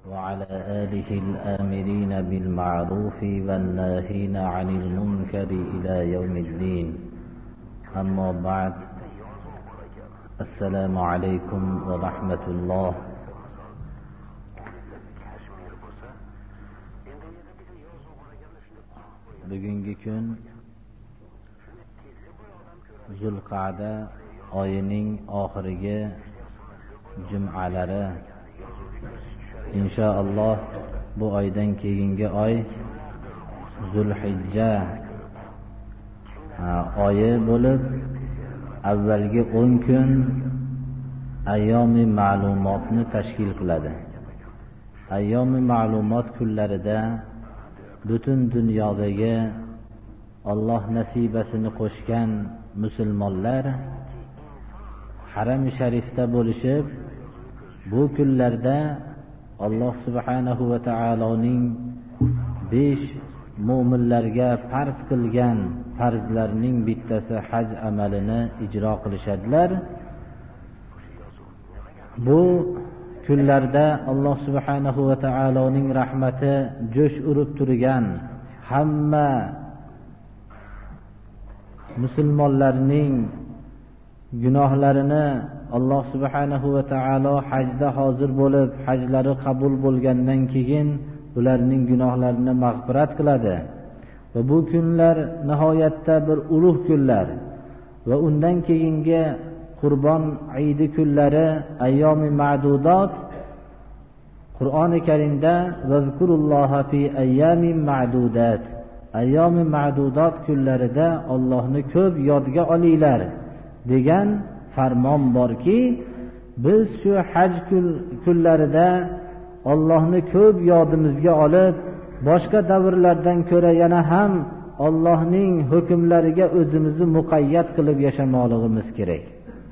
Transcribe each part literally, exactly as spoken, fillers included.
وعلى آله الآمرين بالمعروف والناهين عن المنكر إلى يوم الدين. أما بعد، السلام عليكم ورحمة الله. Bugungi kun Zulqa'da oyining oxirgi jum'alari. Inshaalloh bu oydan keyingi oy Zulhijja oyi bo'lib, avvalgi o'n kun ayyomi ma'lumotni tashkil qiladi. Ayyomi ma'lumot kunlarida butun dunyodagi Alloh nasibasini qo'shgan musulmonlar Haram-i Sharifda bo'lishib, bu kunlarda Alloh subhanahu va taoloning besh mu'minlarga farz qilgan farzlarning bittasi haj amalini ijro qilishadilar. Bu kunlarda Alloh subhanahu va taoloning rahmati jo'sh urib turgan, hamma musulmonlarning gunohlarini Alloh subhanahu va taolo hajda hozir bo'lib, hajlari qabul bo'lgandan keyin ularning gunohlarini mag'firat qiladi. Va bu kunlar nihoyatda bir ulug' kunlar va undan keyingi Qurbon Hayiti kunlari ayyomi ma'dudot. Qur'oni Karimda vazkurulloha fi ayyamin ma'dudat, ayyomi ma'dudot kunlarida Allohni ko'p yodga olinglar degan farmon borki, biz shu haj kunlarida Allohni ko'p yodimizga olib, boshqa davrlardan ko'ra yana ham Allohning hukmlariga o'zimizni muqayyat qilib yashamoqligimiz kerak.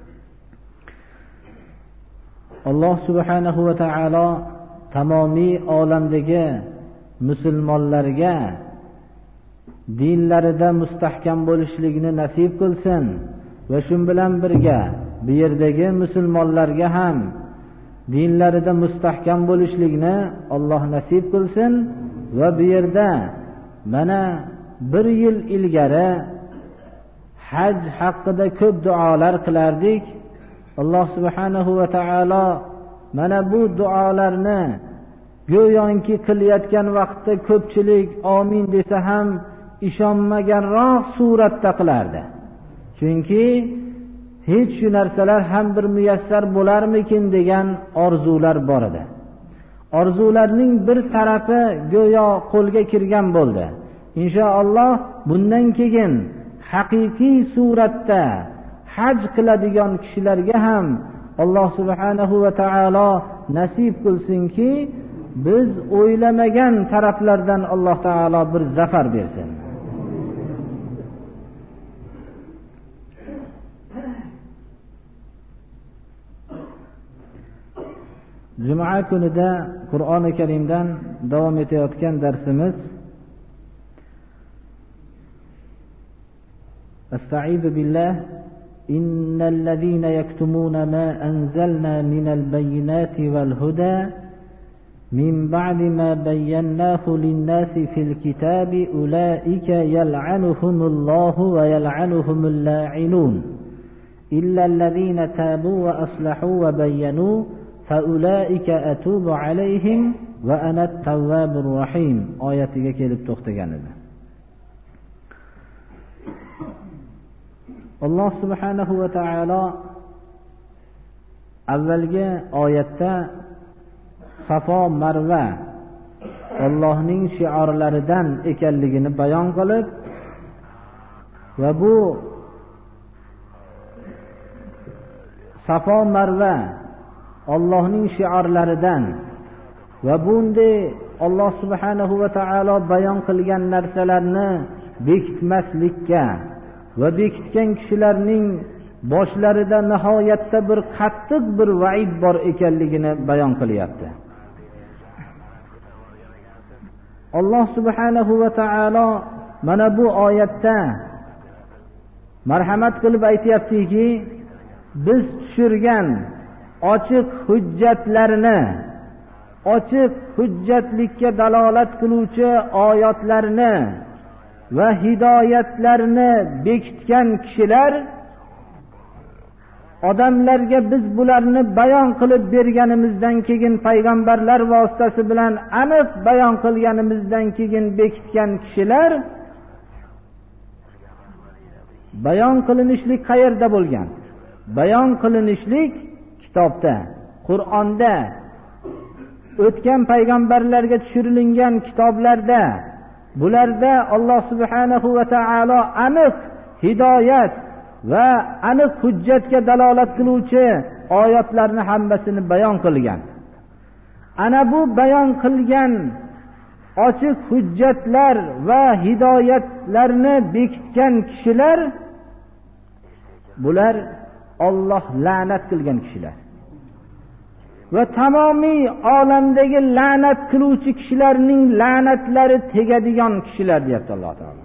Alloh subhanahu va taolo tamomiy olamdagi musulmonlarga dinlarida mustahkam bo'lishlikni nasib qilsin va shu bilan birga bu yerdagi musulmonlarga ham dinlarida mustahkam bo'lishlikni Alloh nasib qilsin. Va bu yerda mana bir yil ilgari haj haqida ko'p duolar qilardik. Alloh subhanahu va taolo mana bu duolarni go'yoki qilayotgan vaqtda ko'pchilik omin desa ham ishonmaganroq suratda qilardi. Chunki hech shu narsalar ham bir muyassar bo'larmikin degan orzular bor edi. Orzularning bir tarafi go'yo qo'lga kirgan bo'ldi. Inshaalloh bundan keyin haqiqiy suratda haj qiladigan kishilarga ham Alloh subhanahu va taolo nasib qilsinki, biz o'ylamagan taraflardan Alloh taolo bir zafar bersin. Juma kunida Qur'oni Karimdan davom etayotgan darsimiz Estaizu billah innal ladina yaktumuna ma anzalna minal bayyinati wal huda min ba'di ma bayyanahu lin-nasi fil kitabi ulaika yal'anuhumullahu wa yal'anuhumul la'inun illa alladhina tabu wa aslahu wa bayyanu faulaika atubu alayhim va ana at-tawwabur rahim oyatiga kelib to'xtagan edi. Alloh subhanahu va taolo avvalgi oyatda Safo Marva Allohning shiorlaridan ekanligini bayon qilib, va bu Safo Marva Allohning shiorlaridan va bunday Alloh subhanahu va taolo bayon qilgan narsalarni bekitmaslikka va bekitgan kishilarning boshlarida nihoyatda bir qattiq bir vaid bor ekanligini bayon qilyapti. Alloh subhanahu va taolo mana bu oyatda marhamat qilib aytayaptiki, biz tushirgan ochiq hujjatlarni ochiq hujjatlikka dalolat qiluvchi oyatlarni va hidoyatlarni bekitgan kishilar, odamlarga biz bularni bayon qilib berganimizdan keyin, payg'ambarlar vositasi bilan aniq bayon qilganimizdan keyin bekitgan kishilar, bayon qilinishlik qayerda bo'lgan? Bayon qilinishlik kitobda, Qur'onda, o'tgan payg'ambarlarga tushirilgan kitoblarda. Bularda Alloh subhanahu va taolo aniq hidoyat va aniq hujjatga dalolat qiluvchi oyatlarni hammasini bayon qilgan. Ana bu bayon qilgan ochiq hujjatlar va hidoyatlarni bekitgan kishilar, bular Alloh la'nat qilgan kishilar va tamomiy olamdagi la'nat qiluvchi kishilarning la'natlari tegadigan kishilar deyapti Alloh taolo.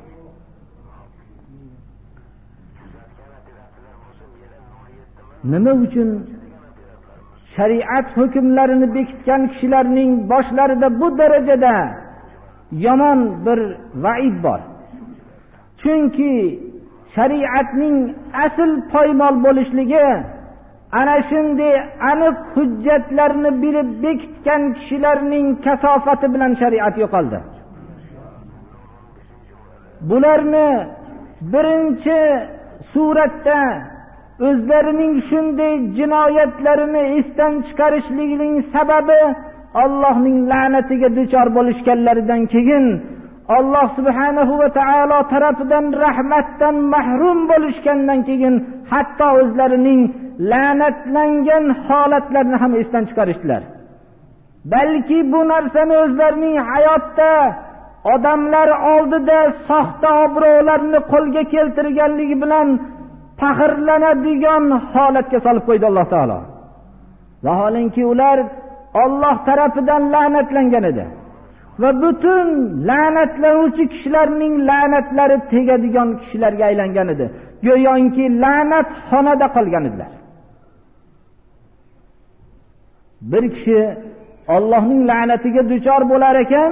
Nima uchun shariat hukmlarini bekitgan kishilarning boshlarida bu darajada yomon bir vaid bor? Chunki shariatning asl poymol bo'lishligi ana shunday aniq hujjatlarni bilib bekitgan kishilarning kasofati bilan shariat yo'qoldi. Bularni birinchi suratda o'zlarining shunday jinoyatlarini esdan chiqarishligining sababi Allohning la'natiga duchor bo'lishganlaridan keyin Alloh subhanahu va taolo tarafidan rahmatdan mahrum bo'lishgandan keyin hatto o'zlarining la'natlangan holatlarini ham esdan chiqarishdilar. Balki bu narsani o'zlarining hayotda odamlar oldida soxta obro'larni qo'lga keltirganligi bilan faxrlanadigan holatga solib qo'ydi Alloh taolo. Vaholanki ular Alloh tarafidan la'natlangan edi va butun la'natlanuvchi kishilarning la'natlari tegadigan kishilarga aylangan edi. Go'yoki la'nat xonada qolgan edilar. Bir kishi Allohning la'natiga duchor bo'lar ekan,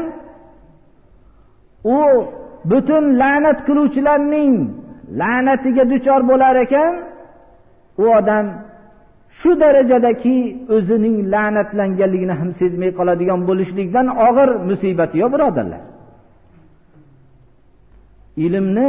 u butun la'nat qiluvchilarning la'natiga duchor bo'lar ekan, u odam shu darajadaki o'zining la'natlanganligini ham sezmay qoladigan bo'lishlikdan og'ir musibati yo'q, birodarlar. Ilmni,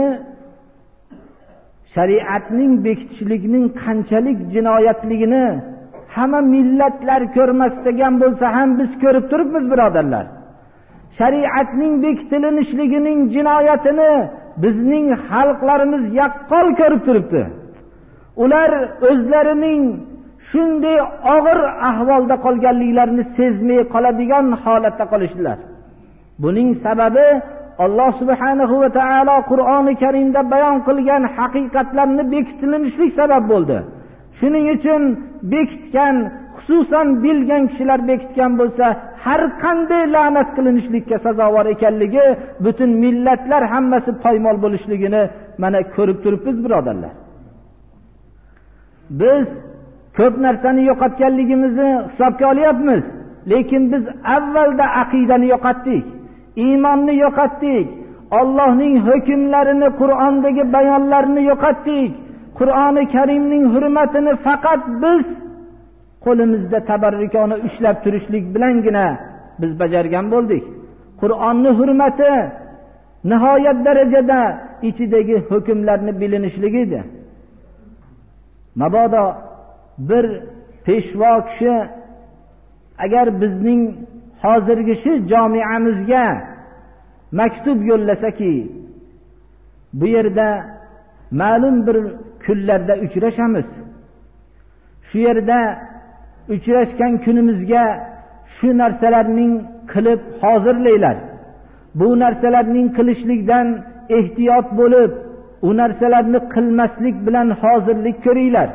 shariatning bekitishligining qanchalik jinoyatligini hamma millatlar ko'rmasdan bo'lsa ham biz ko'rib turibmiz, birodarlar. Shariatning bekitilinishligining jinoyatini bizning xalqlarimiz yaqqol ko'rib turibdi. Ular o'zlarining shunday og'ir ahvolda qolganliklarini sezmay qoladigan holatda qolishdilar. Buning sababi Alloh subhanahu va taolo Qur'oni Karimda bayon qilgan haqiqatlarni bekitilinishlik sabab bo'ldi. Shuning uchun bekitgan, xususan bilgan kishilar bekitgan bo'lsa, har qanday la'nat qilinishlikka sazovor ekanligi, butun millatlar hammasi poymol bo'lishligini mana ko'rib turibmiz, birodarlar. Biz ko'p narsani yo'qotganligimizni hisobga olyapmiz, lekin biz avvalda aqidani yo'qotdik, iymonni yo'qotdik, Allohning hukmlarini, Qur'ondagi bayonlarini yo'qotdik. Qur'oni Karimning hurmatini faqat biz qo'limizda tabarrukona ushlab turishlik bilangina biz bajargan bo'ldik. Qur'onning hurmati nihoyat darajada ichidagi hukmlarni bilinishligi edi. Mabodo bir peshvo kishi agar bizning hozirgi shu jamiamizga maktub yo'llasaki, bu yerda ma'lum bir kunlarda uchrashamiz, shu yerda uchrashgan kunimizga shu narsalarning qilib hozirlaylar, bu narsalarning qilishlikdan ehtiyot bo'lib, u narsalarni qilmaslik bilan hozirlik ko'ringlar.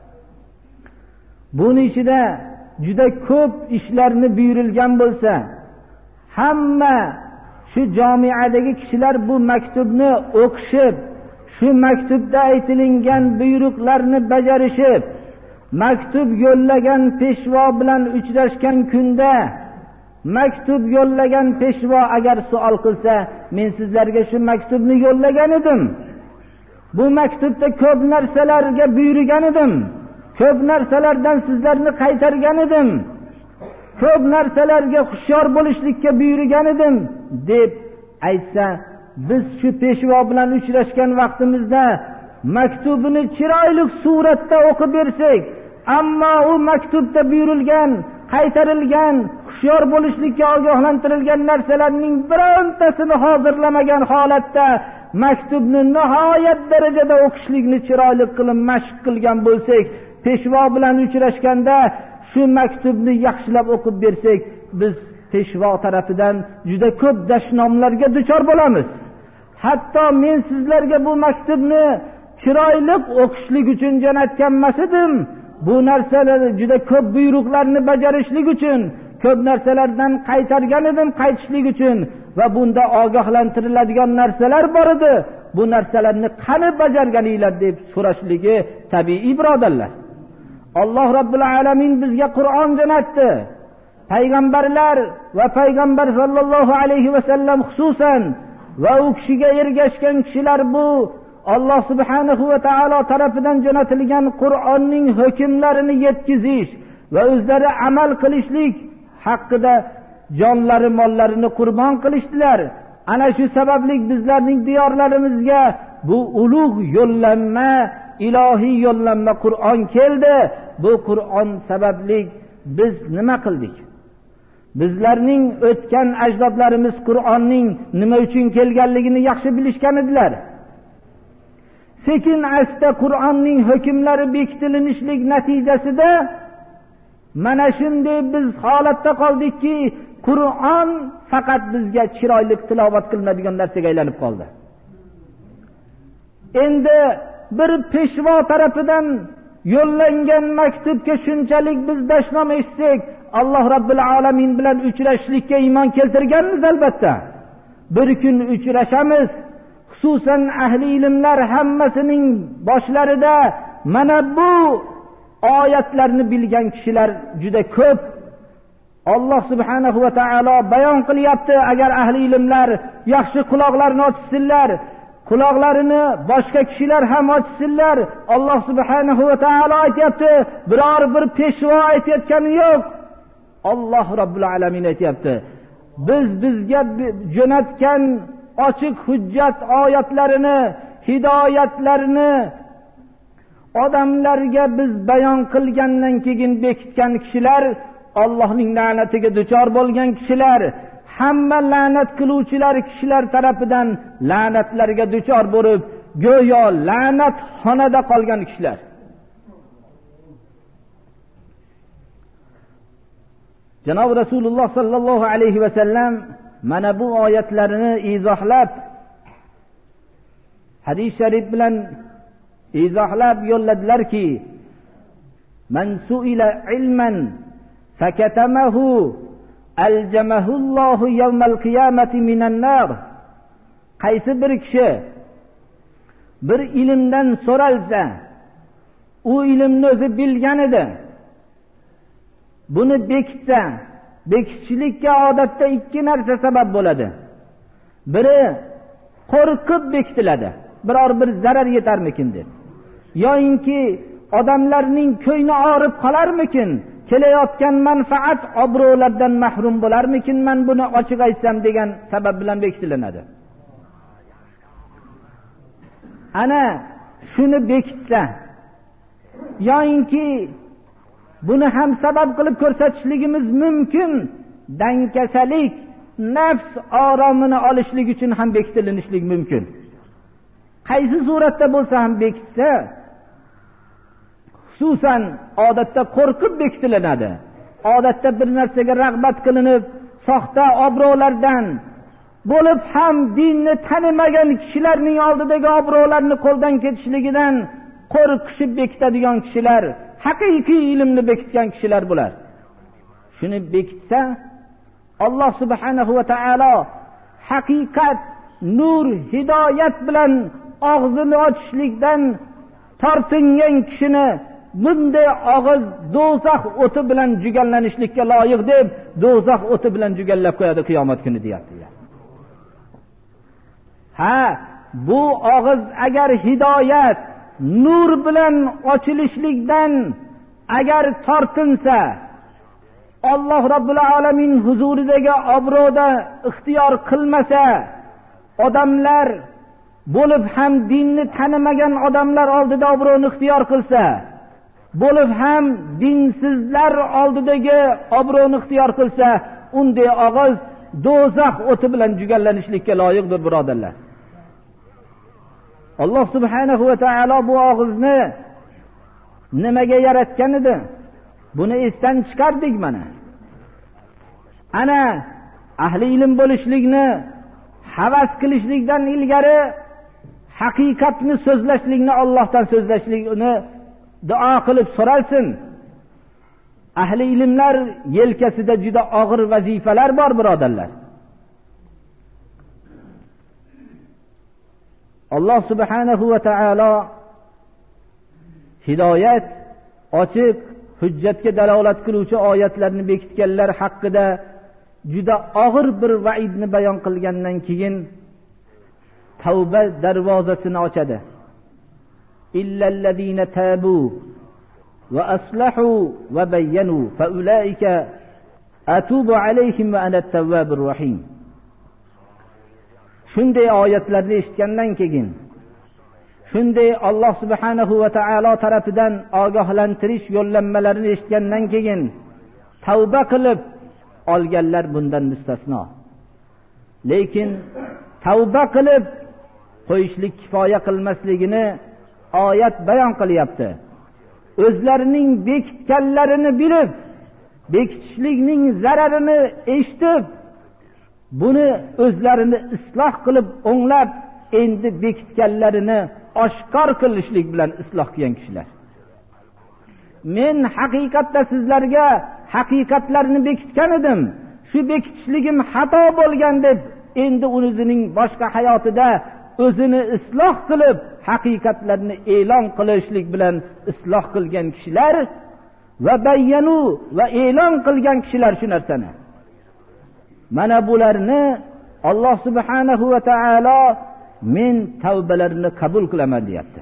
Buning ichida juda ko'p ishlarni buyurilgan bo'lsa, hamma shu jamiadagi kishilar bu maktubni o'qishib, shu maktubda aytilingan buyruqlarni bajarishib, maktub yo'llagan peshvo bilan uchrashgan kunda maktub yo'llagan peshvo agar savol qilsa, men sizlarga shu maktubni yo'llagan edim. Bu maktubda ko'p narsalarga buyurgan edim. Ko'p narsalardan sizlarni qaytargan edim. Ko'p narsalarga hushyor bo'lishlikka buyurgan edim deb aytsa, biz shu peshvo bilan uchrashgan vaqtimizda maktubini chiroyli suratda o'qib bersak, ammo u maktubda buyurilgan, qaytarilgan, hushyor bo'lishlikka ogohlantirilgan narsalarning birontasini hozirlamagan holatda maktubni nihoyat darajada o'qishlikni chiroyli qilib mashq qilgan bo'lsak, peshvo bilan uchrashganda shu maktubni yaxshilab o'qib bersak, biz peshvo tarafidan juda ko'p dashnomlarga duchor bo'lamiz. Hatto men sizlarga bu maktubni chiroyli o'qishlik uchun jo'natgan emas edim. Bu narsalar juda ko'p buyruqlarni bajarishlik uchun, ko'p narsalardan qaytargan edim qaytishlik uchun va bunda ogohlantiriladigan narsalar bor edi. Bu narsalarni qani bajarganinglar deb so'rashligi tabiiy, birodarlar. Alloh Rabbul Alamin bizga Qur'on jo'natdi. Payg'ambarlar va payg'ambar sallallohu alayhi va sallam xususan va u kishiga ergashgan kishilar bu Alloh subhanahu va taolo tarafidan jo'natilgan Qur'onning hukmlarini yetkazish va o'zlari amal qilishlik haqida jonlari, mollarini qurbon qilishdilar. Ana shu sababli bizlarning diyorlarimizga bu ulug' yo'llanma, ilohiy yo'llanma Qur'on keldi. Bu Qur'on sababli biz nima qildik? Bizlarning o'tgan ajdodlarimiz Qur'onning nima uchun kelganligini yaxshi bilishgan edilar. Sekin asta Qur'onning hukmlari bekitilinishlik natijasida mana shunday biz holatda qoldikki, Qur'on faqat bizga chiroyli tilovat qilinadigan narsaga aylanib qoldi. Endi bir peshvo tarafidan yo'llangan maktubga shunchalik biz dashnom eshitsak, Alloh Rabbul Alamin bilan uchrashishlikka iymon keltirganmiz albatta. Bir kun uchrashamiz. Xususan ahli ilmlar hammasining boshlarida mana bu oyatlarni bilgan kishilar juda ko'p. Alloh subhanahu va taolo bayon qilyapti, agar ahli ilmlar yaxshi quloqlarini ochsinlar, quloqlarini boshqa kishilar ham ochsinlar. Alloh subhanahu va taolo aytayapti, biror bir peshvo aytayotgani yo'q. Alloh Rabbul Alamin aytayapti, biz bizga jo'natgan ochiq hujjat oyatlarini, hidoyatlarini odamlarga biz bayon qilgandan keyin bekitgan kishilar, Allohning la'natiga duchor bo'lgan kishilar, hamma la'nat qiluvchilar kishilar tarafidan la'natlarga duchor bo'lib, go'yo la'nat xonada qolgan kishilar. Janob Rasululloh sallallohu alayhi va sallam mana bu oyatlarini izohlab, hadis sharif bilan izohlab yo'lladilarki, man su'ila ilman fakatamahu aljamahu Allohu yawmal qiyamati minan nar. Qaysi bir kishi bir ilmdan so'ralsa, u ilmni o'zi bilgan edi, buni bekitsa, bekitishlikka odatda ikki narsa sabab bo'ladi. Biri qo'rqib bekitiladi, biror bir zarar yetarmikin deb. Yo'inki odamlarning ko'ngli og'rib qolarmikin, kelayotgan manfaat, obro'lardan mahrum bo'larmikin, men buni ochiq aytsam degan sabab bilan bekitilinadi. Ana shuni bekitsa, yo'inki buni ham sabab qilib ko'rsatishligimiz mumkin, dangkasalik, nafs oromini olishlik uchun ham bekitilinishlik mumkin. Qaysi suratda bo'lsa ham bekitsa, xususan odatda qo'rqib bekitilinadi. Odatda bir narsaga rag'bat qilinib, soxta obro'lardan bo'lib ham dinni tanimagan kishilarning oldidagi obro'larni qo'ldan ketishligidan qo'rqishib bekitadigan kishilar, haqiqiy ilmni bekitgan kishilar bular. Shuni bekitsa, Alloh subhanahu va taolo haqiqat, nur, hidoyat bilan og'zini ochishlikdan tortingan kishini bunday og'iz do'zax o'ti bilan jugallanishlikka loyiq deb do'zax o'ti bilan jugallab qo'yadi qiyomat kuni deyapti. Ha, bu og'iz agar hidoyat, nur bilan ochilishlikdan agar tortinsa, Alloh Rabbul Alamin huzuridagi obro'da ixtiyor qilmasa, odamlar bo'lib ham dinni tanimagan odamlar oldida obro'ni ixtiyor qilsa, bo'lib ham dinsizlar oldidagi obro'ni ixtiyor qilsa, unday og'iz do'zax o'ti bilan jugallanishlikka loyiqdir, birodarlar. Alloh subhanahu va taolo bu og'izni nimaga yaratgan edi? Buni esdan chiqardik mana. Ana ahli ilm bo'lishlikni havas qilishlikdan ilgari haqiqatni so'zlashlikni, Allohdan so'zlashlikni duo qilib so'ralsin. Ahli ilmlar yelkasida juda og'ir vazifalar bor, birodarlar. Alloh subhanahu va taolo hidoyat, ochiq hujjatga dalolat qiluvchi oyatlarni bekitganlar haqida juda og'ir bir vaidni bayon qilgandan keyin tavba darvozasini ochadi. Illallazina tabu va aslahu va bayyanu fa ulaika atubu alayhim va ana at-tawwabur rahim. Shunday oyatlarni eshitgandan keyin, shunday Alloh subhanahu va taolo tarafidan ogohlantirish yo'llanmalarini eshitgandan keyin tavba qilib olganlar bundan mustasno. Lekin tavba qilib qo'yishlik kifoya qilmasligini oyat bayon qilyapti. O'zlarining bekitganlarini bilib, bekitishlikning zararini eshitib, buni o'zlarini isloh qilib, o'nglab, endi bekitganlarini oshkor qilishlik bilan isloh qilgan kishilar. Men haqiqatda sizlarga haqiqatlarni bekitgan edim. Shu bekitishligim xato bo'lgan deb, endi o'zining boshqa hayotida o'zini isloh qilib, haqiqatlarni e'lon qilishlik bilan isloh qilgan kishilar va bayyanu va e'lon qilgan kishilar shu narsani. Mana bularni Alloh subhanahu va taolo men tavbalarini qabul qilaman deyapti.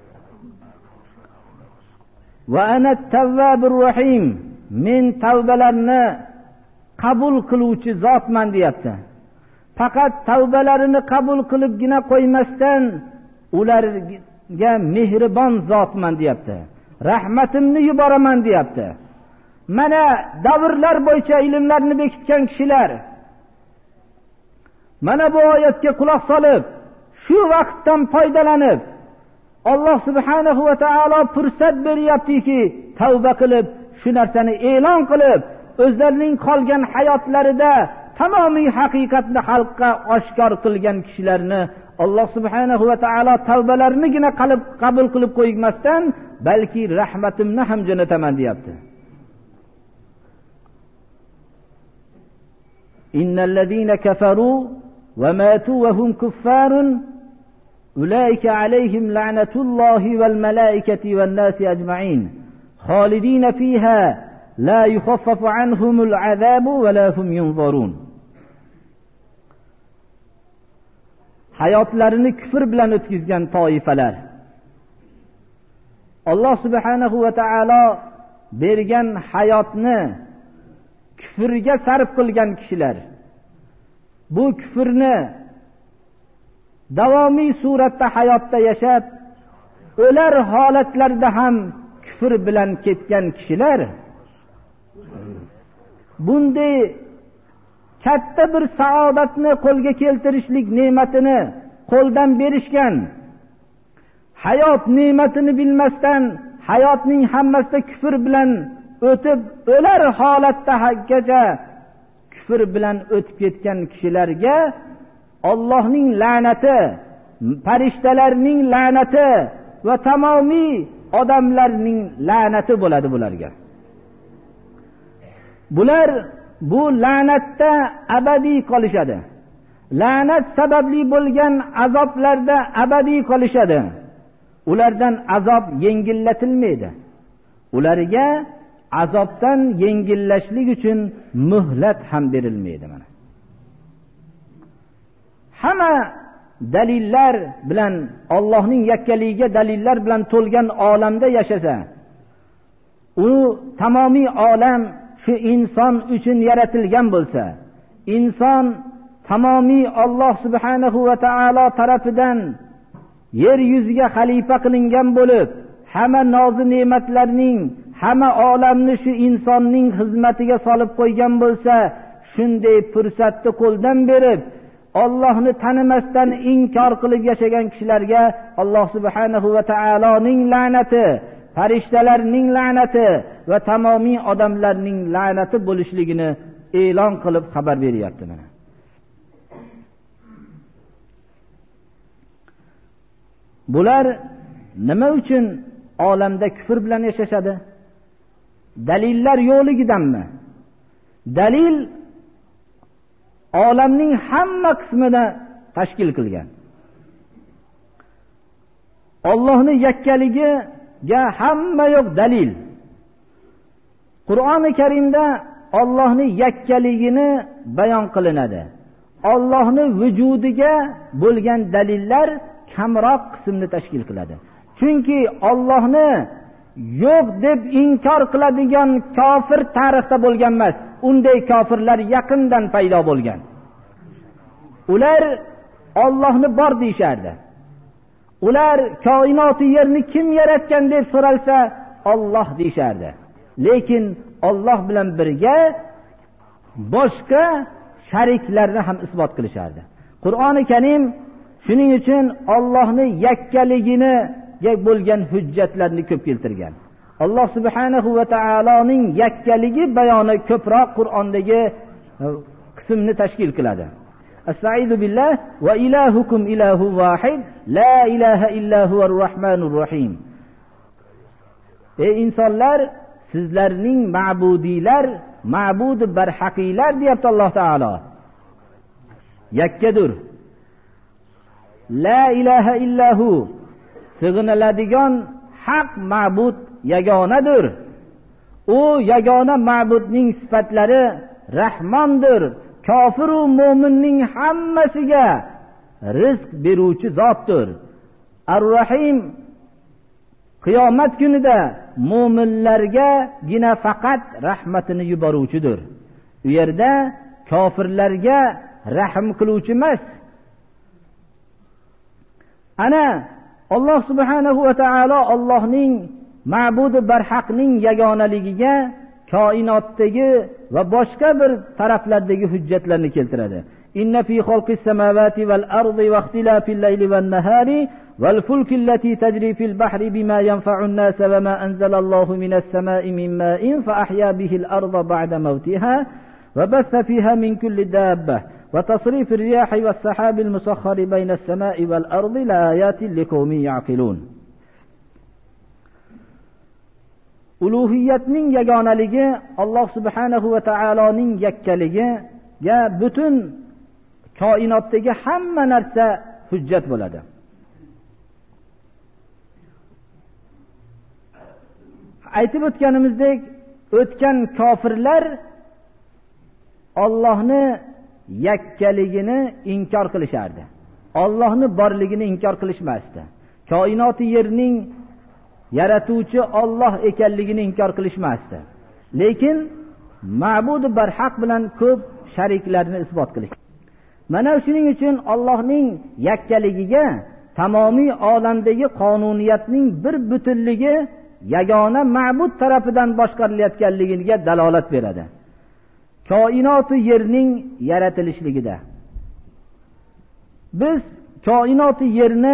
Va ana at-tawwabur rahim, men tavbalarni qabul qiluvchi zotman deyapti. Faqat tavbalarini qabul qilibgina qo'ymasdan ularga mehribon zotman deyapti. Rahmatimni yuboraman deyapti. Mana davrlar bo'yicha ilmlarni bekitgan kishilar mana bu oyatga quloq solib, shu vaqtdan foydalanib, Alloh subhanahu va taolo fursat beryaptiki, tavba qilib, shu narsani e'lon qilib, o'zlarining qolgan hayotlarida tamomiy haqiqatni xalqqa oshkor qilgan kishilarni Alloh subhanahu va taolo tavbalarinigina qalb qabul qilib qo'ymasdan, balki rahmatimni ham jo'nataman deyapti. Innallazina kafaru va matu va hum kuffarun ulaika alayhim la'natullohi wal malaikati wan nasi ajma'in khalidina fiha la yukhaffafu anhumul azabu wa la hum yunzarun. Hayotlarini kufr bilan o'tkazgan toifalar, Alloh subhanahu va taolo bergan hayotni kufrga sarf qilgan kishilar, bu kufrni davomiy suratda hayotda yashab, o'lar holatlarda ham kufr bilan ketgan kishilar, bunday katta bir saodatni qo'lga keltirishlik ne'matini qo'ldan berishgan, hayot ne'matini bilmasdan hayotning hammasida kufr bilan o'tib, o'lar holatda hakkacha kufr bilan o'tib ketgan kishilarga Allohning la'nati, farishtalarning la'nati va tamomiy odamlarning la'nati bo'ladi bularga. Bular bu la'natda abadiy qolishadi. La'nat sababli bo'lgan azoblarda abadiy qolishadi. Ulardan azob yengillatilmaydi. ularga azobdan yengillashlik uchun muhlat ham berilmaydi. Mana hamma dalillar bilan, Allohning yakkaligiga dalillar bilan to'lgan olamda yashasa, u tamomiy olam shu inson uchun yaratilgan bo'lsa, inson tamomiy Alloh subhanahu va taolo tarafidan yer yuziga xalifa qilingan bo'lib, hamma nozi ne'matlarning, hamma olamni shu insonning xizmatiga solib qo'ygan bo'lsa, shunday fursatni qo'ldan berib Allohni tanimasdan inkor qilib yashagan kishilarga Alloh subhanahu va taoloning la'nati, farishtalarning la'nati va tamomiy odamlarning la'nati bo'lishligini e'lon qilib xabar beryapti. Mana bular nima uchun olamda kufr bilan yashashadi? Dalillar yo'qligidanmi? Dalil olamning hamma qismini tashkil qilgan. Allohning yakkaligiga hamma yo'q dalil. Qur'oni Karimda Allohning yakkaligini bayon qilinadi. Allohning vujudiga bo'lgan dalillar kamroq qismni tashkil qiladi. Chunki Allohni yo'q deb inkor qiladigan kofir tarixda bo'lgan emas. Unday kofirlar yaqindan paydo bo'lgan. Ular Allohni bor deyishardi. Ular koinoti yerni kim yaratgan deb so'ralsa, Alloh deyishardi. Lekin Alloh bilan birga boshqa shariklarni ham isbot qilishardi. Qur'oni Karim shuning uchun Allohning yakkaligini bo'lgan hujjatlarni ko'p keltirgan. Alloh subhanahu va taoloning yakkaligi bayoni ko'proq Qur'ondagi qismni tashkil qiladi. Astaizu billah va ilahukum ilahu vahid la ilaha illa huvar rahmanur rahim. Ey insonlar, sizlarning ma'budiylar, ma'budi barhaqiylar deyapti Alloh taolo. Yakkadir. La ilaha illahu, sig'iniladigan haq ma'bud yagonadir. U yagona ma'budning sifatlari Rahmondir. Kofir va mu'minning hammasiga rizq beruvchi zotdir. Ar-Rahim, qiyomat kunida mu'minlarga gina faqat rahmatini yuboruvchidir. U yerda kofirlarga rahm qiluvchi emas. Ana Alloh subhanahu va taolo Allohning ma'budi barhaqning yagonaligiga koinotdagi va boshqa bir taraflardagi hujjatlarni keltiradi. Inna fi xalqis samawati val ardi va ixtilafil layli wan nahari wal fulki allati tajri fil bahri bima yanfa'u an-nas wa ma anzalallahu minas samai min ma'in fa ahya bihi al-arda ba'da mawtiha wa batha fiha min kulli dabbah وتصريف الرياح والسحاب المسخر بين السماء والأرض لآيات لقوم يعقلون. Uluhiyatning yagonaligi, Alloh subhanahu va taoloning yakkaligiga butun koinotdagi hamma narsa hujjat bo'ladi. Aytib o'tganimizdek, o'tgan kofirlar Allohni yakkaligini inkor qilishardi. Allohni borligini inkor qilishmasdi. Koinoti yerning yaratuvchi Alloh ekanligini inkor qilishmasdi. Lekin ma'budi barhaq bilan ko'p shariklarni isbot qilishdi. Mana shuning uchun Allohning yakkaligiga, tamomiy olamdagi qonuniyatning bir butunligi yagona ma'bud tarafidan boshqarilayotganligiga dalolat beradi. Koinoti yerning yaratilishligida biz koinoti yerni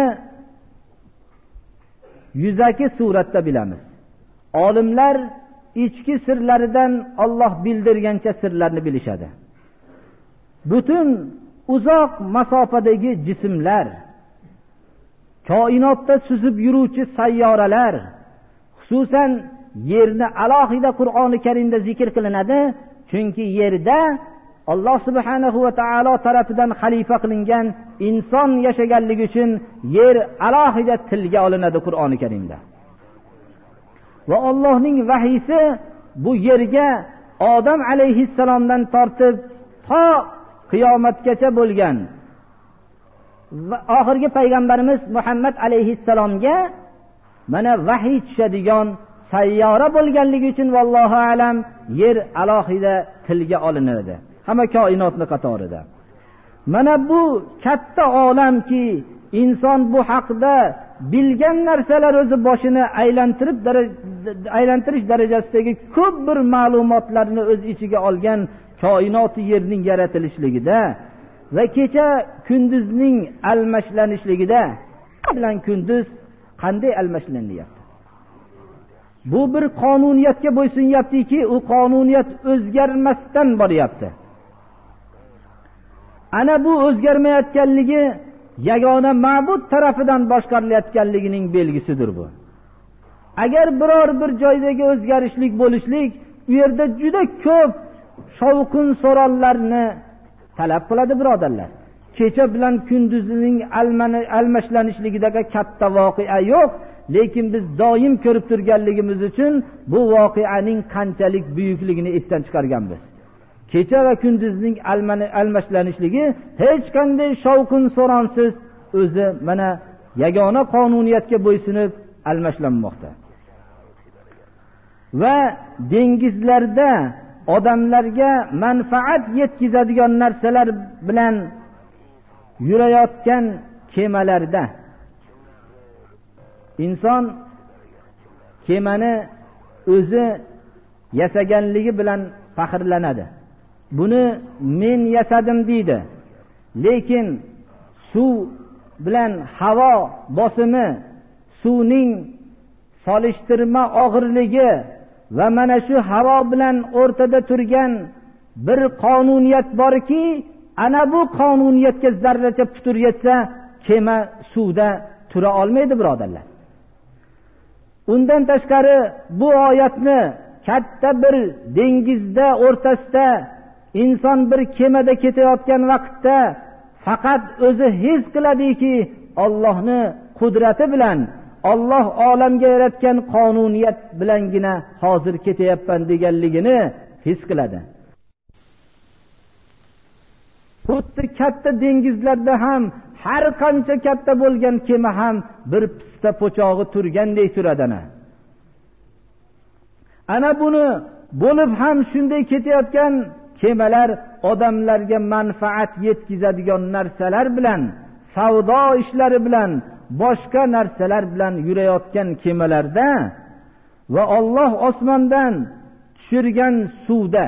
yuzaki suratda bilamiz. Olimlar ichki sirlaridan Alloh bildirgancha sirlarni bilishadi. Butun uzoq masofadagi jismlar, koinotda suzib yuruvchi sayyoralar, xususan yerni alohida Qur'oni Karimda zikr qilinadi. Chunki yerda Alloh subhanahu va taolo tarafidan xalifa qilingan inson yashaganligi uchun yer alohida tilga olinadi Qur'oni Karimda. va Allohning vahiysi bu yerga Odam alayhissalomdan tortib to qiyomatgacha bo'lgan va oxirgi payg'ambarimiz Muhammad alayhissalomga mana vahiy tushadigan sayyora bo'lganligi uchun vallohu alam yer alohida tilga olinadi hamma koinotni qatorida. Mana bu katta olamki inson bu haqida bilgan narsalar o'zi boshini aylantirib aylantirish darajasidagi ko'p bir ma'lumotlarni o'z ichiga olgan koinoti yerning yaratilishligida va kecha kunduzning almashlanishligida bilan kunduz qanday almashlanyapti? Bu bir qonuniyatga bo'ysunyaptiki, u qonuniyat o'zgarmasdan boryapti. Ana bu o'zgarmayotganligi yagona ma'bud tarafidan boshqarilayotganligining belgisidir bu. Agar biror bir joydagi o'zgarishlik bo'lishlik u yerda juda ko'p shovqin so'ronlarni talab qiladi birodarlar. Kecha bilan kunduzining almashlanishligidagi katta voqea yo'q, lekin biz doim ko'rib turganligimiz uchun bu voqeaning qanchalik buyukligini esdan chiqarganmiz. Kecha va kunduzning almashlanishligi hech qanday shovqin so'ronsiz o'zi mana yagona qonuniyatga bo'ysunib almashlanmoqda. Va dengizlarda odamlarga manfaat yetkazadigan narsalar bilan yurayotgan kemalarda inson kemani o'zi yasaganligi bilan faxrlanadi. Buni men yasadim deydi. Lekin suv bilan havo bosimi, suvning solishtirma og'irligi va mana shu havo bilan o'rtada turgan bir qonuniyat borki, ana bu qonuniyatga zarracha putur yetsa, kema suvda tura olmaydi birodarlar. Undan tashqari bu oyatni katta bir dengizda o'rtasida inson bir kemada ketayotgan vaqtda faqat o'zi his qiladiki, Allohning qudrati bilan, Alloh olamga yaratgan qonuniyat bilangina hozir ketayapman deganligini his qiladi. Xuddi katta dengizlarda ham har qancha katta bo'lgan kema ham bir pista po'chog'i turgandek turadi ana. Ana buni bo'lib ham shunday ketayotgan kemalar odamlarga manfaat yetkazadigan narsalar bilan, savdo ishlari bilan, boshqa narsalar bilan yurayotgan kemalarda va Alloh osmondan tushirgan suvda,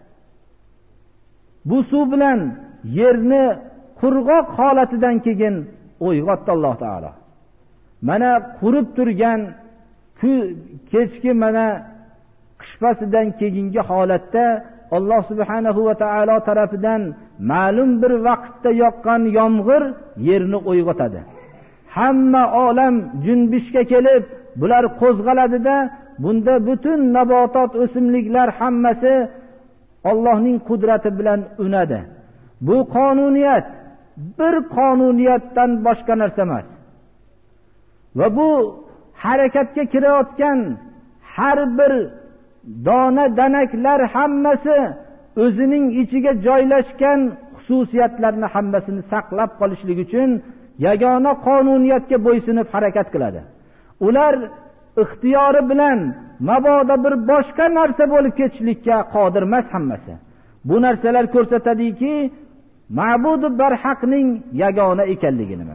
bu suv bilan yerni qurg'oq holatidan keyin uyg'otdi Alloh taolo. Mana qurib turgan kechki mana qishpasidan keyingi holatda Alloh subhanahu va taolo tarafidan ma'lum bir vaqtda yoqqan yomg'ir yerni uyg'otadi. Hamma olam junbishga kelib, bular qo'zg'aladida, bunda butun nabotot, o'simliklar hammasi Allohning qudrati bilan unadi. Bu qonuniyat bir qonuniyatdan boshqa narsa emas. Va bu harakatga kirayotgan har bir dona danaklar hammasi o'zining ichiga joylashgan xususiyatlarni hammasini saqlab qolishlik uchun yagona qonuniyatga bo'ysunib harakat qiladi. Ular ixtiyori bilan mabodo bir boshqa narsa bo'lib ketishlikka qodir emas hammasi. Bu narsalar ko'rsatadiki, ma'budi barhaqning yagona ekanligini.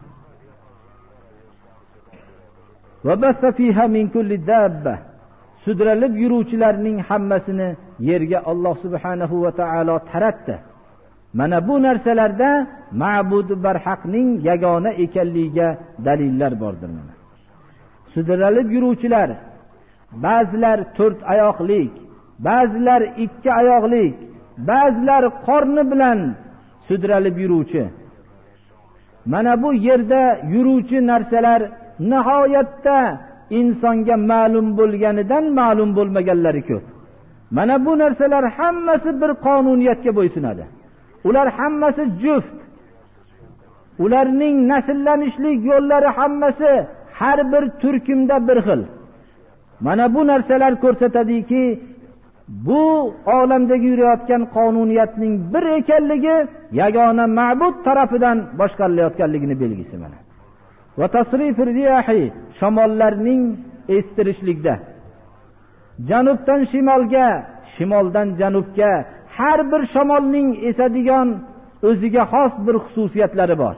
Va bassa fiha min kulli dabba, sudralib yuruvchilarning hammasini yerga Alloh subhanahu va taolo taratdi. Mana bu narsalarda ma'budi barhaqning yagona ekanligiga dalillar bordir. Mana sudralib yuruvchilar, ba'zilar to'rt oyoqlik, ba'zilar ikki oyoqlik, ba'zilar qorni bilan sudralib yuruvchi. Mana bu yerda yuruvchi narsalar nihoyatda insonga ma'lum bo'lganidan ma'lum bo'lmaganlari ko'p. Mana bu narsalar hammasi bir qonuniyatga bo'ysunadi. Ular hammasi juft. Ularning nasllanishlik yo'llari hammasi har bir turkumda bir xil. Mana bu narsalar ko'rsatadiki, bu olamdagi yurayotgan qonuniyatning bir ekanligi yagona ma'bud tarafidan boshqarilayotganligini belgisi mana. Va tasrifir riyahi, shamollarning estirishlikda, janubdan shimolga, shimoldan janubga har bir shamolning esadigan o'ziga xos bir xususiyatlari bor.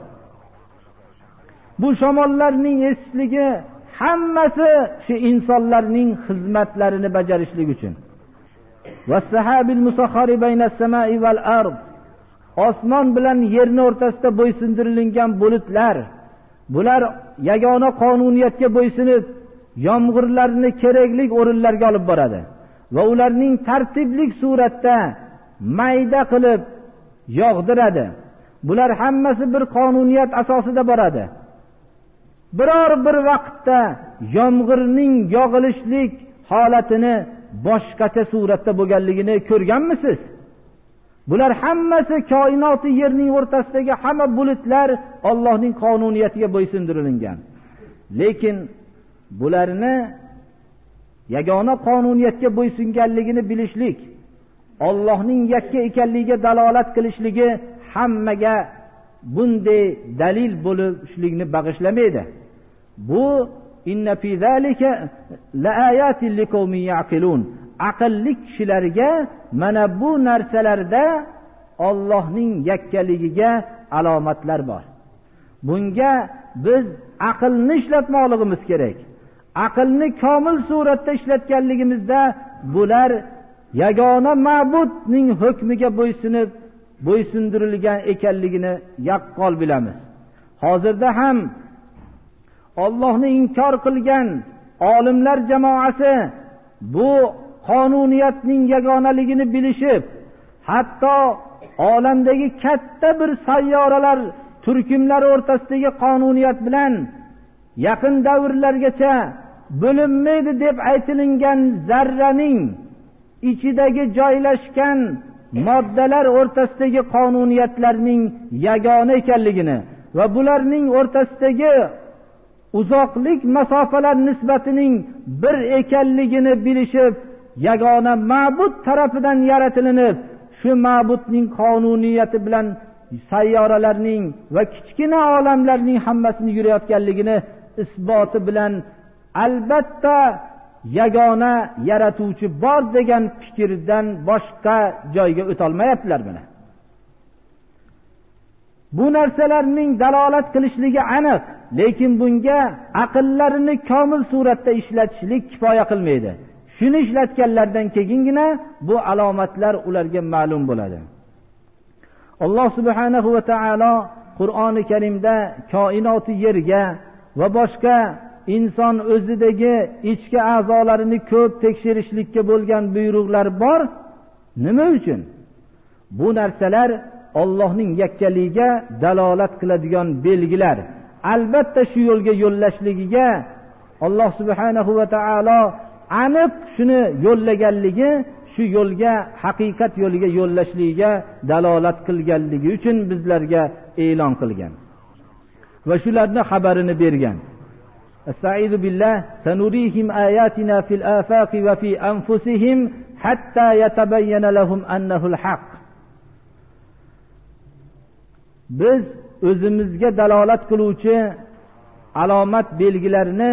Bu shamollarning esishligi hammasi shu insonlarning xizmatlarini bajarishlik uchun. Was-sahabil musakhkhari baynas samai val ard, osmon bilan yerning o'rtasida bo'ysundirilgan bulutlar, bular yagona qonuniyatga bo'ysunib yomg'irlarni kerakli o'rinlarga olib boradi va ularning tartiblik suratda mayda qilib yog'diradi. Bular hammasi bir qonuniyat asosida boradi. Biror bir vaqtda yomg'irning yog'ilishlik holatini boshqacha suratda bo'lganligini ko'rganmisiz? Bular hammasi koinoti yerning o'rtasidagi hamma bulutlar Allohning qonuniyatiga bo'ysundirilgan. Lekin bularni yagona qonuniyatga bo'ysunganligini bilishlik, Allohning yakka ekanligiga dalolat qilishligi hammaga bunday dalil bo'lishlikni bag'ishlamaydi. Bu inna fi zalika laayatin liqaumin yaqilun. Aqlli kishilarga mana bu narsalarda Allohning yakkaligiga alomatlar bor. Bunga biz aqlni ishlatmoqligimiz kerak. Aqlni komil suratda ishlatganligimizda bular yagona ma'budning hukmiga bo'ysunib bo'ysundirilgan ekanligini yaqqol bilamiz. Hozirda ham Allohni inkor qilgan olimlar jamoasi bu qonuniyatning yagonaligini bilishib, hatto olamdagi katta bir sayyoralar turkumlar o'rtasidagi qonuniyat bilan yaqin davrlargacha bo'linmaydi deb aytilingan zarraning ichidagi joylashgan moddalar o'rtasidagi qonuniyatlarning yagona ekanligini va bularning o'rtasidagi uzoqlik masofalar nisbatining bir ekanligini bilishib, yagona ma'bud tarafidan yaratilinib, shu ma'budning qonuniyati bilan sayyoralarning va kichkina olamlarning hammasini yurayotganligini isboti bilan albatta yagona yaratuvchi bor degan fikrdan boshqa joyga o'tolmayaptilar buni. Bu narsalarning dalolat qilishligi aniq, lekin bunga aqllarini komil suratda ishlatishlik kifoya qilmaydi. Shuni ishlatganlardan keyingina bu alomatlar ularga ma'lum bo'ladi. Alloh subhanahu va taolo Qur'oni Karimda koinoti yerga va boshqa inson o'zidagi ichki a'zolarini ko'p tekshirishlikka bo'lgan buyruqlar bor. Nima uchun? Bu narsalar Allohning yakkaligiga dalolat qiladigan belgilar. Albatta shu yo'lga yo'llashligiga Alloh subhanahu va taolo aniq shuni yo'llaganligi, shu yo'lga, haqiqat yo'liga yo'llashligiga dalolat qilganligi uchun bizlarga e'lon qilgan va shularning xabarini bergan. Estaizu billah, sanurihim ayatina fil afaqi va fi anfusihim hatta yatabayyana lahum annahu'l haq. Biz o'zimizga dalolat qiluvchi alomat belgilarini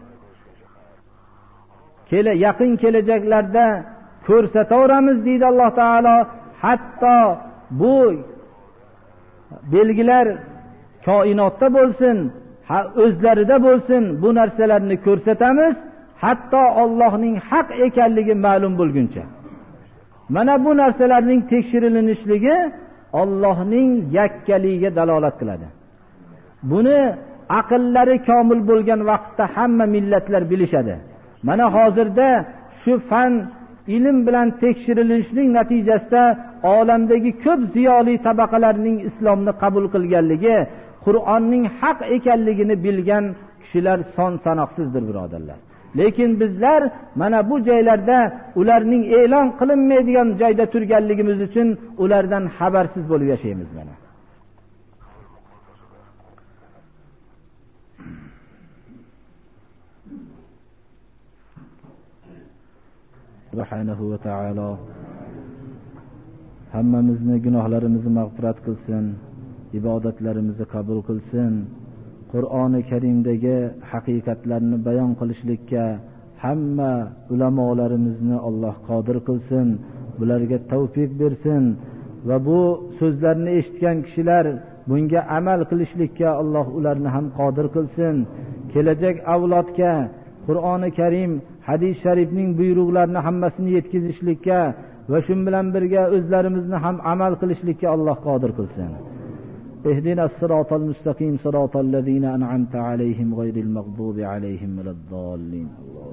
kela yaqin kelajaklarda ko'rsataveramiz deydi Alloh taolo. Hatto bu belgilar koinotda bo'lsin, o'zlarida bo'lsin, bu narsalarni ko'rsatamiz, hatto Allohning haq ekanligi ma'lum bo'lguncha. Mana bu narsalarning tekshirilishligi Allohning yakkaligiga dalolat qiladi. Buni aqllari komil bo'lgan vaqtda hamma millatlar bilishadi. Mana hozirda shu fan ilm bilan tekshirilishining natijasida olamdagi ko'p ziyoli tabaqalarning islomni qabul qilganligi, Qur'onning haq ekanligini bilgan kishilar son sanoqsizdir, birodarlar. Lekin bizlar mana bu joylarda ularning e'lon qilinmaydigan joyda turganligimiz uchun ulardan xabarsiz bo'lib yashaymiz mana. subhanahu va taolo hammamizni gunohlarimizni mag'firat qilsin, ibodatlarimizni qabul qilsin. Qur'oni Karimdagi haqiqatlarni bayon qilishlikka hamma ulamolarimizni Alloh qodir qilsin, bularga tavfiq bersin va bu so'zlarni eshitgan kishilar bunga amal qilishlikka Alloh ularni ham qodir qilsin. Kelajak avlodga Qur'oni Karim, hadis sharifning buyruqlarini hammasini yetkazishlikka va shu bilan birga o'zlarimizni ham amal qilishlikka Alloh qodir qilsin. Ihdinas siratal mustaqim siratal ladzina an'amta alayhim ghayril maghdubi alayhim valaddallin.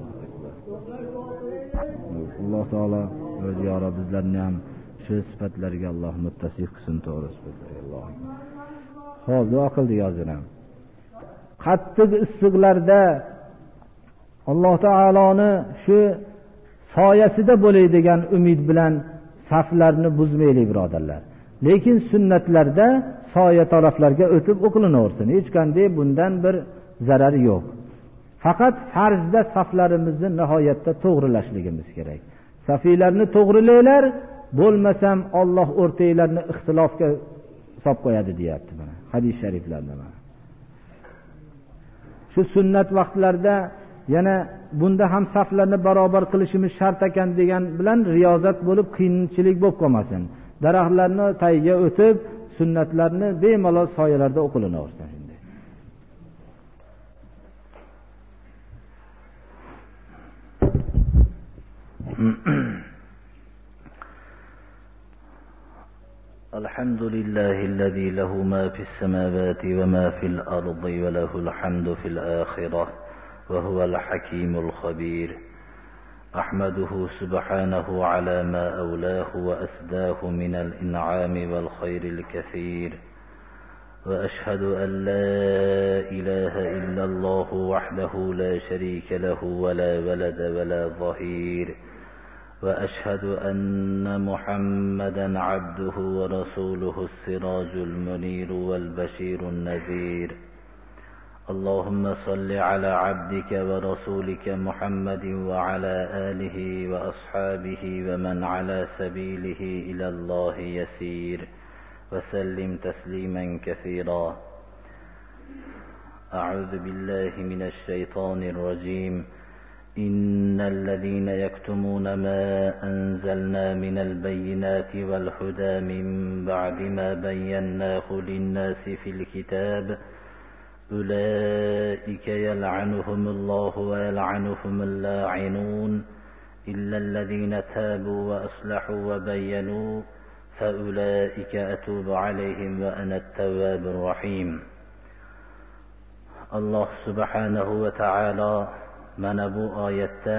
Alloh taolo o'z yora bizlarni ham shu sifatlarga Alloh muttasif qilsin, to'g'ri sifatlarga Alloh. Xo'p, duo qildik hozirdan. Qattiq issiqlarda Alloh taoloni shu soyasida bo'ladigan umid bilan saflarni buzmaylik, birodarlar. Lekin sunnatlarda soya taraflarga o'tib o'qilinaversin. Hech qanday bundan bir zarar yo'q. Faqat farzda saflarimizni nihoyatda to'g'rilashligimiz kerak. Safiylarni to'g'rilaylar, bo'lmasam Alloh o'rtanglarni ixtilofga solib qo'yadi, deyapti mana hadis shariflarda. Mana shu sunnat vaqtlarda yana bunda ham saflarni barobar qilishimiz shart ekan degan bilan riyozat bo'lib qiyinchilik bo'lib qolmasin. Daraxtlarni tagiga o'tib sunnatlarni bemalol soyalarda o'qilinaversin. Shunday. الحمد لله الذي له ما في السماوات وما في الأرض وله الحمد في الآخرة وهو الحكيم الخبير. أحمده سبحانه على ما أولاه وأسداه من الإنعام والخير الكثير، وأشهد أن لا إله إلا الله وحده لا شريك له ولا ولد ولا ظهير، وأشهد أن محمدا عبده ورسوله السراج المنير والبشير النذير. اللهم صل على عبدك ورسولك محمد وعلى آله وأصحابه ومن على سبيله إلى الله يسير، وسلم تسليما كثيرا. أعوذ بالله من الشيطان الرجيم. إن الذين يكتمون ما أنزلنا من البينات والهدى من بعد ما بيناه للناس في الكتاب أولئك يلعنهم الله ويلعنهم اللاعنون إلا الذين تابوا وأصلحوا وبينوا فأولئك أتوب عليهم وأنا التواب الرحيم. الله سبحانه وتعالى mana bu oyatda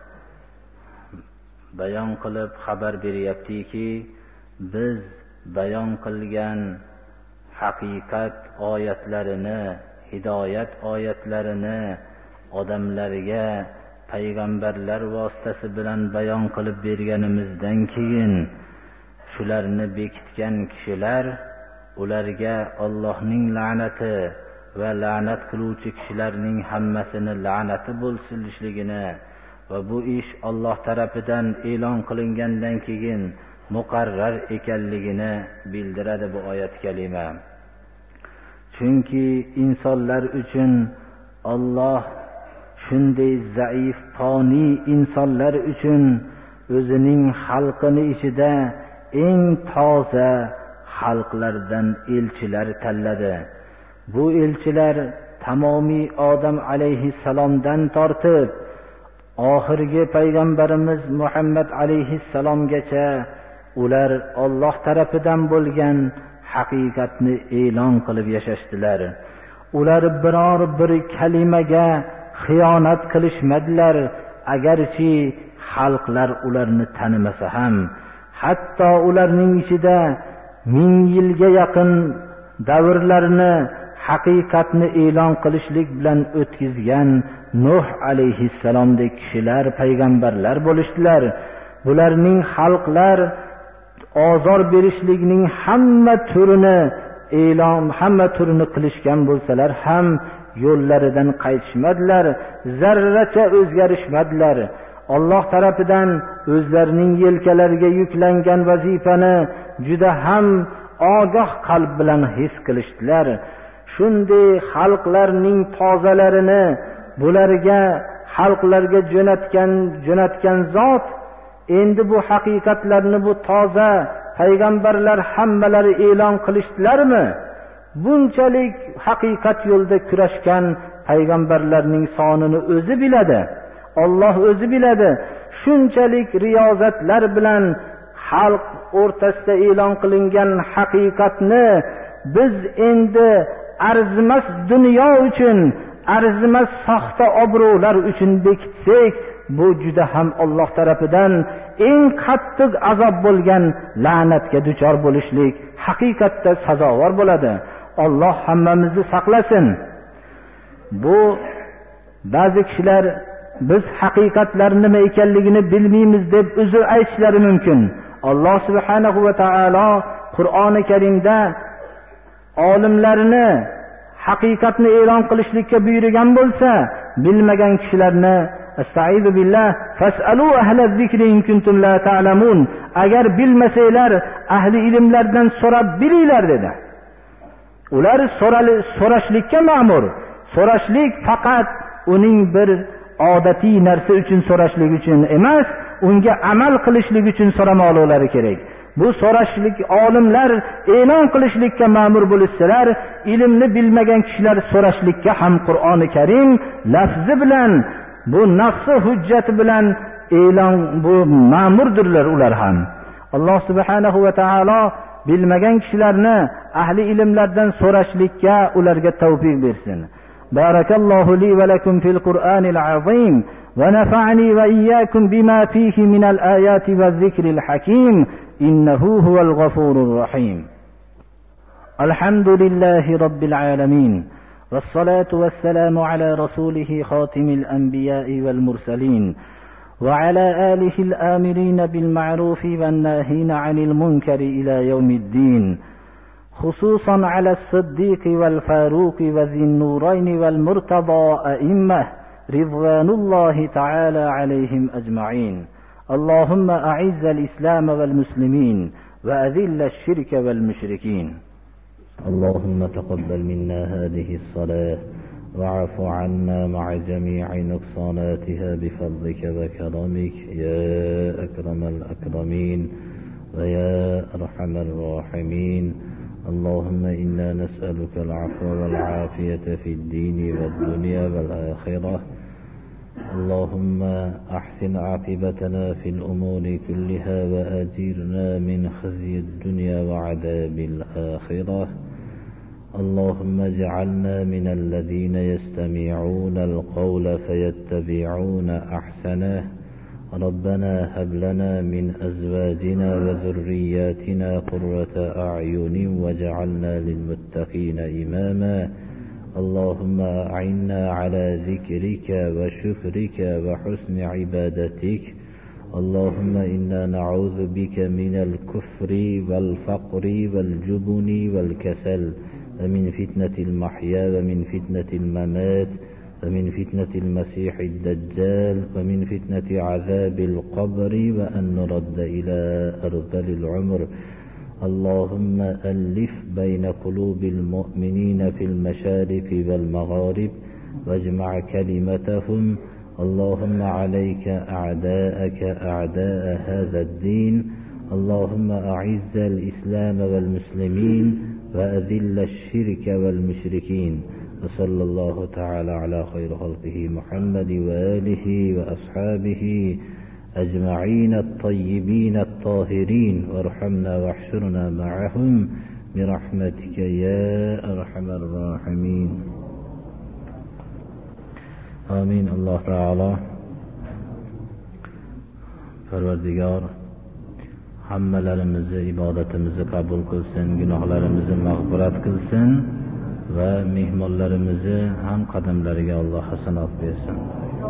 bayon qilib xabar beryaptiki, biz bayon qilgan haqiqat oyatlarini, hidoyat oyatlarini odamlarga payg'ambarlar vositasi bilan bayon qilib berganimizdan keyin shularni bekitgan kishilar, ularga Allohning la'nati va la'nat qiluvchi kishilarning hammasini la'nati bo'lsinligini va bu ish Alloh tarafidan e'lon qilingandan keyin muqarrar ekanligini bildiradi bu oyat kalima. Chunki insonlar uchun Alloh shunday zaif, foni insonlar uchun o'zining xalqini ichida eng toza xalqlardan elchilar tanladi. Bu elchilar tamomiy Odam alayhissalomdan tortib oxirgi payg'ambarimiz Muhammad alayhissalomgacha ular Alloh tarafidan bo'lgan haqiqatni e'lon qilib yashashdilar. Ular biror bir kalimaga xiyonat qilishmadilar, agarchi xalqlar ularni tanimasa ham. Hatto ularning ichida ming yilga yaqin davrlarni haqiqatni e'lon qilishlik bilan o'tkazgan Nuh alayhissalomdek kishilar payg'ambarlar bo'lishdilar. Bularning xalqlar ozor berishlikning hamma turini e'lon, hamma turini qilishgan bo'lsalar ham yo'llaridan qaytishmadilar, zarracha o'zgarishmadilar. Alloh tarafidan o'zlarining yelkalariga yuklangan vazifani juda ham ogoh qalb bilan his qilishdilar. Shunday xalqlarning tozalarini bularga xalqlarga jo'natgan jo'natgan zot endi bu haqiqatlarni bu toza payg'ambarlar hammalari e'lon qilishdilarmi? Bunchalik haqiqat yo'lida kurashgan payg'ambarlarning sonini o'zi biladi. Alloh o'zi biladi. Shunchalik riyozatlar bilan xalq o'rtasida e'lon qilingan haqiqatni biz endi arzimas dunyo uchun, arzimas soxta obro'lar uchun bekitsak, bu juda ham Alloh tarafidan eng qattiq azob bo'lgan la'natga duchor bo'lishlik haqiqatda sazovor bo'ladi. Alloh hammamizni saqlasin. Bu ba'zi kishilar biz haqiqatlar nima ekanligini bilmaymiz deb uzr aytishlari mumkin. Alloh subhanahu va taolo Qur'oni Karimda olimlarini haqiqatni e'lon qilishlikka buyurgan bo'lsa, bilmagan kishilarni Estaizu billah fas'alu ahla zikri in kuntum la ta'lamun. Agar bilmasanglar ahli ilmlardan so'rab bilinglar dedi. Ular so'rashlikka ma'mur. So'rashlik faqat uning bir odatiy narsa uchun so'rashlik uchun emas, unga amal qilishlik uchun so'ramoqlari kerak. Bu so'rashlik olimlar e'lon qilishlikka ma'mur bo'lsalar, ilmni bilmagan kishilar so'rashlikka ham Qur'oni Karim lafzi bilan, bu nassi hujjati bilan e'lon bu ma'murdirlar ular ham. Alloh subhanahu va taolo bilmagan kishilarni ahli ilmlardan so'rashlikka ularga tavfiq bersin. Barakallohu li va lakum fil Qur'anil azim va nafa'ani va iyyakum bima fihi minal ayati va zikril hakim innahu huval ghafurur rahim. Alhamdulillahi rabbil alamin. والصلاة والسلام على رسوله خاتم الأنبياء والمرسلين وعلى آله الآمرين بالمعروف والناهين عن المنكر إلى يوم الدين، خصوصا على الصديق والفاروق وذي النورين والمرتضى أئمة رضوان الله تعالى عليهم أجمعين. اللهم أعز الإسلام والمسلمين وأذل الشرك والمشركين. اللهم تقبل منا هذه الصلاة واعف عنا مع جميع نقصاناتها بفضلك وكرمك يا أكرم الأكرمين ويا أرحم الراحمين. اللهم إنا نسألك العفو والعافية في الدين والدنيا والآخرة. اللهم أحسن عاقبتنا في الأمور كلها وأجرنا من خزي الدنيا وعذاب الآخرة. اللهم اجعلنا من الذين يستمعون القول فيتبعون أحسنه. ربنا هب لنا من أزواجنا وذرياتنا قرة أعين واجعلنا للمتقين إماما. اللهم أعنا على ذكرك وشكرك وحسن عبادتك. اللهم إنا نعوذ بك من الكفر والفقر والجبن والكسل ومن فتنة المحيا ومن فتنة الممات ومن فتنة المسيح الدجال ومن فتنة عذاب القبر وأن نرد إلى أرذل العمر. اللهم ألف بين قلوب المؤمنين في المشارق والمغارب واجمع كلمتهم. اللهم عليك أعداءك أعداء هذا الدين. اللهم أعز الإسلام والمسلمين وأذل الشرك والمشركين. وصلى الله تعالى على خير خلقه محمد وآله وأصحابه أجمعين الطيبين الطاهرين، وارحمنا واحشرنا معهم برحمتك يا أرحم الراحمين. آمين. الله تعالى Parvardigor hammalarimizni ibodatimizni qabul qilsin, gunohlarimizni mag'firat qilsin va mehmonlarimizni ham qadamlariga Alloh hasanat bersin.